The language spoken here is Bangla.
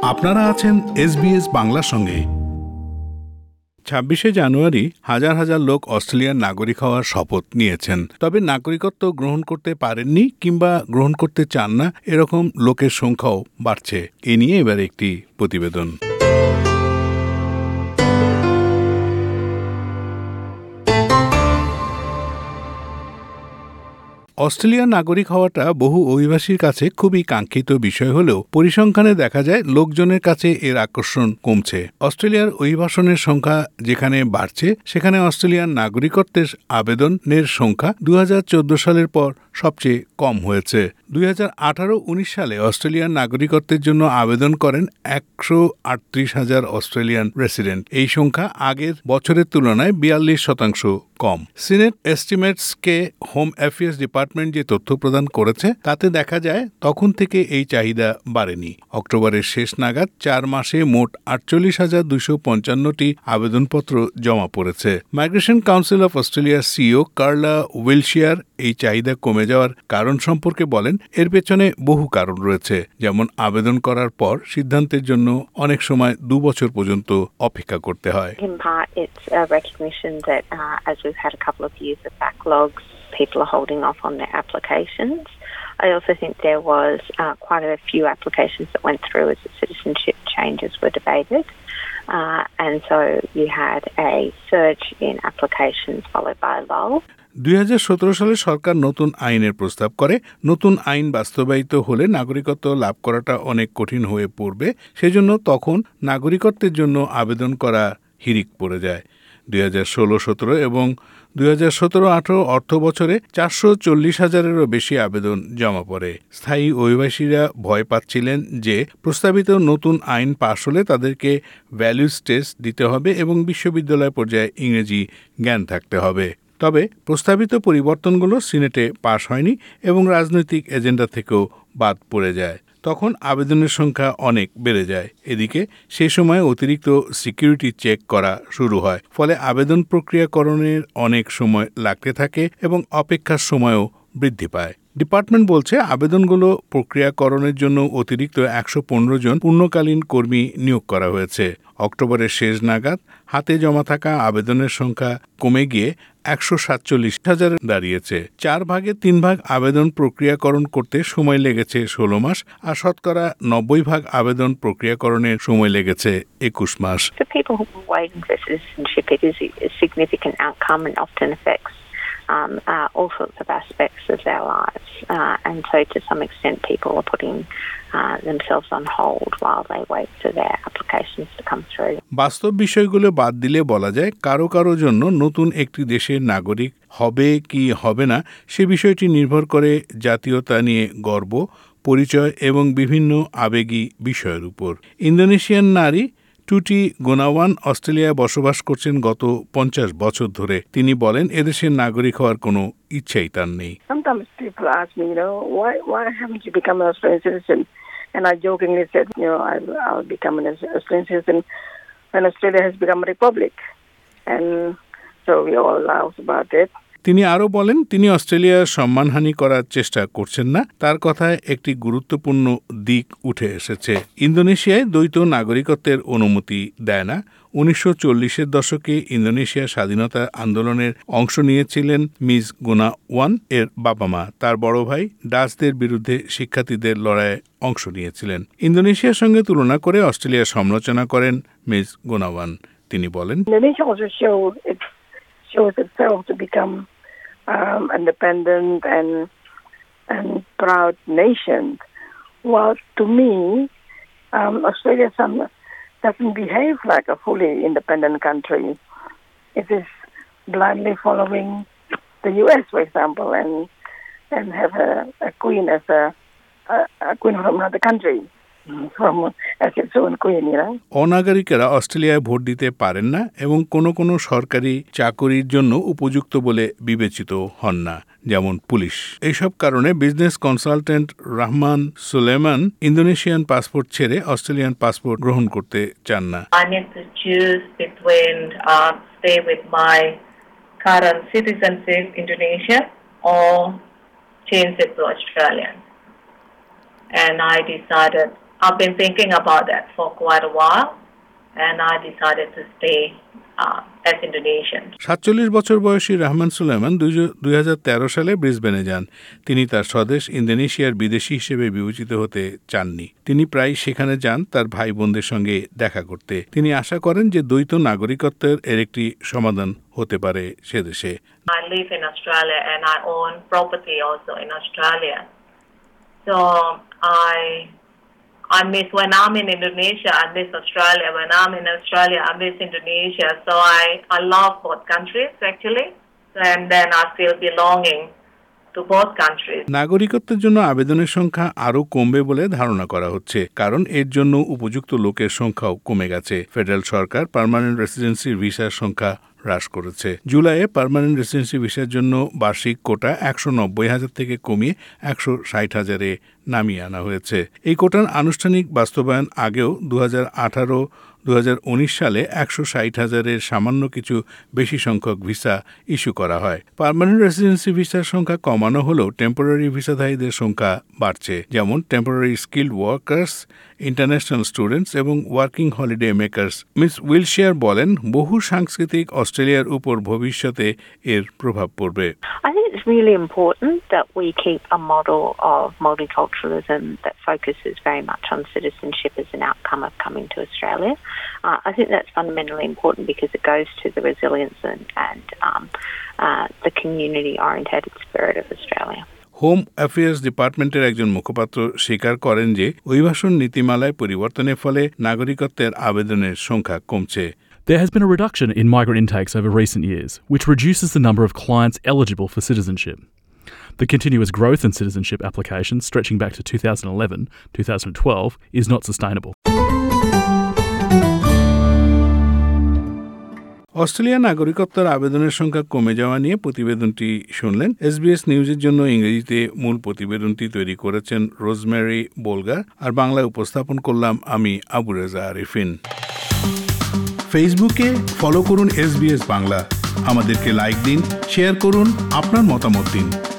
আপনারা আছেন SBS বাংলার সঙ্গে। 26শে জানুয়ারি হাজার হাজার লোক অস্ট্রেলিয়ার নাগরিক হওয়ার শপথ নিয়েছেন। তবে নাগরিকত্ব গ্রহণ করতে পারেননি কিংবা গ্রহণ করতে চান না এরকম লোকের সংখ্যাও বাড়ছে। এ নিয়ে এবার একটি প্রতিবেদন। অস্ট্রেলিয়ার নাগরিক হওয়াটা বহু অভিবাসীর কাছে খুবই কাঙ্ক্ষিত বিষয় হলেও পরিসংখ্যানে দেখা যায় লোকজনের কাছে এর আকর্ষণ কমছে। অস্ট্রেলিয়ার অভিবাসনের সংখ্যা যেখানে বাড়ছে, সেখানে অস্ট্রেলিয়ার নাগরিকত্বের আবেদনের সংখ্যা 2014 সালের পর সবচেয়ে কম হয়েছে। 2018-19 সালে অস্ট্রেলিয়ার নাগরিকত্বের জন্য আবেদন করেন 138,000 অস্ট্রেলিয়ান রেসিডেন্ট। এই সংখ্যা আগের বছরের তুলনায় 42% কম। সিনেট এস্টিমেটসকে হোম অ্যাফেয়ার্স ডিপার্টমেন্ট যে তথ্য প্রদান করেছে তাতে দেখা যায় তখন থেকে এই চাহিদা বাড়েনি। অক্টোবরের শেষ নাগাদ 4 মাসে মোট 48,255টি আবেদনপত্র জমা পড়েছে। মাইগ্রেশন কাউন্সিল অফ অস্ট্রেলিয়ার সিইও কার্লা উইলশিয়ার এই চাহিদা কমে যাওয়ার কারণ সম্পর্কে বলেন, এর পেছনে বহু কারণ রয়েছে, যেমন আবেদন করার পর সিদ্ধান্তের জন্য অনেক সময় 2 বছর পর্যন্ত অপেক্ষা করতে হয়। In part, it's a recognition that as we've had a couple of years of backlogs, people are holding off on their applications. I also think there was quite a few applications that went through as the citizenship changes were debated. And so you had a surge in applications followed by a lull. 2017 সালে সরকার নতুন আইনের প্রস্তাব করে। নতুন আইন বাস্তবায়িত হলে নাগরিকত্ব লাভ করাটা অনেক কঠিন হয়ে পড়বে। সেজন্য তখন নাগরিকত্বের জন্য আবেদন করা হিড়িক পড়ে যায়। 2016-17 এবং 2017-18 অর্থ বছরে 440,000-এরও বেশি আবেদন জমা পড়ে। স্থায়ী অভিবাসীরা ভয় পাচ্ছিলেন যে প্রস্তাবিত নতুন আইন পাশ হলে তাদেরকে ভ্যালুস টেস্ট দিতে হবে এবং বিশ্ববিদ্যালয় পর্যায়ে ইংরেজি জ্ঞান থাকতে হবে। তবে প্রস্তাবিত পরিবর্তনগুলো সিনেটে পাশ হয়নি এবং রাজনৈতিক এজেন্ডা থেকেও বাদ পড়ে যায়। তখন আবেদনের সংখ্যা অনেক বেড়ে যায়। এদিকে সেই সময় অতিরিক্ত সিকিউরিটি চেক করা শুরু হয়, ফলে আবেদন প্রক্রিয়াকরণের অনেক সময় লাগতে থাকে এবং অপেক্ষার সময়ও বৃদ্ধি পায়। ডিপার্টমেন্ট বলছে আবেদনগুলো প্রক্রিয়াকরণের জন্য অতিরিক্ত 115 জন পূর্ণকালীন কর্মী নিয়োগ করা হয়েছে। অক্টোবরের শেষ নাগাদ হাতে জমা থাকা আবেদনের সংখ্যা কমে গিয়ে 147,000 দাঁড়িয়েছে। 4 ভাগে 3 ভাগ আবেদন প্রক্রিয়াকরণ করতে সময় লেগেছে 16 মাস, আর শতকরা 90 ভাগ আবেদন প্রক্রিয়াকরণের সময় লেগেছে 21 মাস। For people who are waiting for citizenship, it is a significant outcome and often affects all sorts of aspects of their lives. And so to some extent people are putting themselves on hold while they wait for their applications to come through. বাস্তব বিষয়গুলো বাদ দিলে বলা যায় কারো কারো জন্য নতুন একটি দেশের নাগরিক হবে কি হবে না সে বিষয়টি নির্ভর করে জাতীয়তা নিয়ে গর্ব, পরিচয় এবং বিভিন্ন আবেগী বিষয়ের উপর। ইন্দোনেশিয়ান নারী টুটি গুনাওয়ান অস্ট্রেলিয়ায় বসবাস করছেন গত 50 বছর ধরে। তিনি বলেন এদেশের নাগরিক হওয়ার কোনো ইচ্ছাই তার নেই। Sometimes people ask me, why haven't you become an Australian citizen? And I jokingly said, I'll become an Australian citizen when Australia has become a republic. And so we all laugh about it. তিনি আরও বলেন তিনি অস্ট্রেলিয়ার সম্মানহানি করার চেষ্টা করছেন না। তার কথায় একটি গুরুত্বপূর্ণ দিক উঠে এসেছে। ইন্দোনেশিয়ায় দ্বৈত নাগরিকত্বের অনুমতি দেয় না। 1940-এর দশকে ইন্দোনেশিয়ার স্বাধীনতা আন্দোলনের অংশ নিয়েছিলেন মিস গুনাওয়ান এর বাবা মা। তার বড় ভাই ডাচদের বিরুদ্ধে শিক্ষার্থীদের লড়াইয়ে অংশ নিয়েছিলেন। ইন্দোনেশিয়ার সঙ্গে তুলনা করে অস্ট্রেলিয়ার সমালোচনা করেন মিস গুনাওয়ান। তিনি বলেন, Indonesia also shows itself to become independent and proud nation. While to me, Australia doesn't behave like a fully independent country. It is blindly following the US, for example, and have a queen as a queen from another country. অনাগরিকেরা অস্ট্রেলিয়ায় ভোট দিতে পারেন না এবং কোনো সরকারি চাকরির জন্য উপযুক্ত বলে বিবেচিত হন না, যেমন পুলিশ। এইসব কারণে business consultant Rahman Suleman Indonesian passport ছেড়ে অস্ট্রেলিয়ান পাসপোর্ট গ্রহণ করতে চান না। I need to choose between stay with my current citizenship Indonesia or change it to Australian. And I decided I've been thinking about that for quite a while, and I decided to stay as Indonesian. 47 বছর বয়সী রহমান সুলাইমান 2013 সালে ব্রিসবেনে যান। তিনি তার স্বদেশ ইন্দোনেশিয়ার বিদেশি হিসেবে বিবেচিত হতে চাননি। তিনি প্রায় সেখানে যান তার ভাই বোনদের সঙ্গে দেখা করতে। তিনি আশা করেন যে দ্বৈত নাগরিকত্বের এর একটি সমাধান হতে পারে সে দেশে। I live in Australia and I own property also in Australia. So I miss when I'm in Indonesia, I miss Australia. When I'm in Australia, I miss Indonesia. So I love both countries actually. And then I feel belonging to both countries. নাগরিকত্বের জন্য আবেদনের সংখ্যা আরও কমবে বলে ধারণা করা হচ্ছে, কারণ এর জন্য উপযুক্ত লোকের সংখ্যাও কমে গেছে। ফেডারেল সরকার পার্মানেন্ট রেসিডেন্সি ভিসার সংখ্যা হ্রাস করেছে। জুলাইয়ে পার্মানেন্ট রেসিডেন্সি ভিসার জন্য বার্ষিক কোটা 190,000 থেকে কমিয়ে 160,000-এ নামিয়ে আনা হয়েছে। এই কোটার আনুষ্ঠানিক বাস্তবায়ন আগেও 2018-2019 সালে 160,000-এর সামান্য কিছু বেশি সংখ্যক ভিসা ইস্যু করা হয়। পার্মানেন্ট রেসিডেন্সি ভিসার সংখ্যা কমানো হলেও টেম্পোরারি ভিসাধারীদের সংখ্যা বাড়ছে, যেমন temporary skilled workers, international students এবং working holiday makers. Miss Wilshire বলেন, বহু সাংস্কৃতিক অস্ট্রেলিয়ার উপর ভবিষ্যতে এর প্রভাব পড়বে। I think it's really important that we keep a model of multiculturalism that focuses very much on citizenship as an outcome of coming to Australia. I think that's fundamentally important because it goes to the resilience and the community-orientated spirit of Australia. Home affairs ডিপার্টমেন্টের একজন মুখপাত্র স্বীকার করেন যে অভিবাসন নীতিমালায় পরিবর্তনের ফলে নাগরিকত্বের আবেদনের সংখ্যা কমছে। There has been a reduction in migrant intakes over recent years, which reduces the number of clients eligible for citizenship. The continuous growth in citizenship applications, stretching back to 2011-2012, is not sustainable. Australia নাগরিকত্বের আবেদনের সংখ্যা কমে যাওয়া নিয়ে প্রতিবেদনটি শুনলেন। SBS নিউজের জন্য ইংরেজিতে মূল প্রতিবেদনটি তৈরি করেছেন রোজমেরি বোলগার, আর বাংলায় উপস্থাপন করলাম আমি আবু রেজা আরিফিন। ফেসবুকে ফলো করুন SBS বাংলা, আমাদেরকে লাইক দিন, শেয়ার করুন, আপনার মতামত দিন।